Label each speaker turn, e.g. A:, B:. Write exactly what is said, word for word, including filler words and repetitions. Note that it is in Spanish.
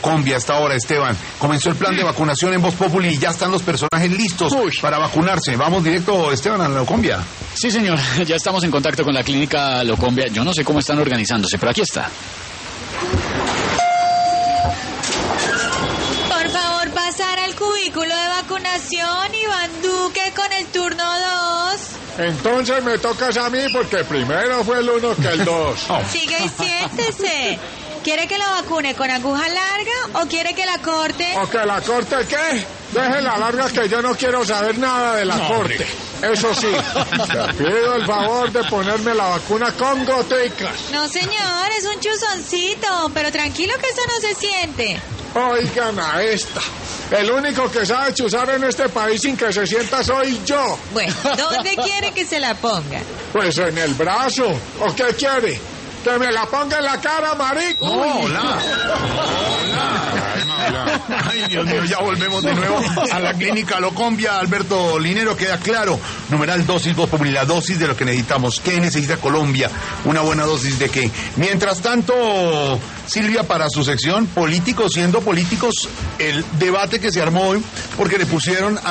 A: Locombia a esta hora, Esteban. Comenzó el plan de vacunación en Voz Populi y ya están los personajes listos Uy. para vacunarse. Vamos directo, Esteban, a Locombia.
B: Sí, señor. Ya estamos en contacto con la clínica Locombia. Yo no sé cómo están organizándose, pero aquí está.
C: Por favor, pasar al cubículo de vacunación, Iván Duque, con el turno dos.
D: Entonces me tocas a mí porque primero fue el uno que el dos.
C: Oh. Sigue y siéntese. ¿Quiere que lo vacune con aguja larga o quiere que la corte?
D: ¿O que la corte qué? Déjela larga que yo no quiero saber nada de la no, corte. Hombre. Eso sí, te pido el favor de ponerme la vacuna con goticas.
C: No, señor, es un chuzoncito, pero tranquilo que eso no se siente.
D: Oigan a esta. El único que sabe chuzar en este país sin que se sienta soy yo.
C: Bueno, ¿dónde quiere que se la ponga?
D: Pues en el brazo. ¿O qué quiere? ¡Que me la ponga en la cara, marico!
A: ¡Oh, hola! ¡Hola! Ay, Dios mío, ya volvemos de nuevo a la clínica Locombia. Alberto Linero, queda claro. Numeral dosis, Voz Populi, la dosis de lo que necesitamos. ¿Qué necesita Colombia? ¿Una buena dosis de qué? Mientras tanto, Silvia, para su sección, políticos siendo políticos, el debate que se armó hoy, porque le pusieron a